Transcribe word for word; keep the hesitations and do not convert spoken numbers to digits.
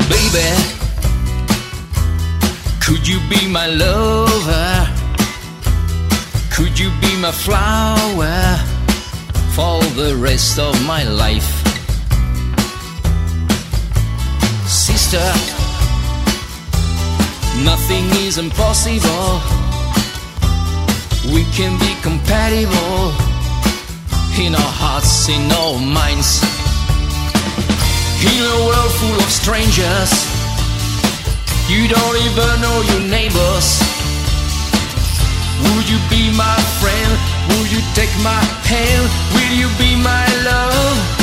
Baby, could you be my lover? Could you be my flower for the rest of my life? Sister, nothing is impossible. We can be compatible in our hearts, in our minds. In a world full of strangers, you don't even know your neighbors. Would you be my friend? Would you take my hand? Will you be my love?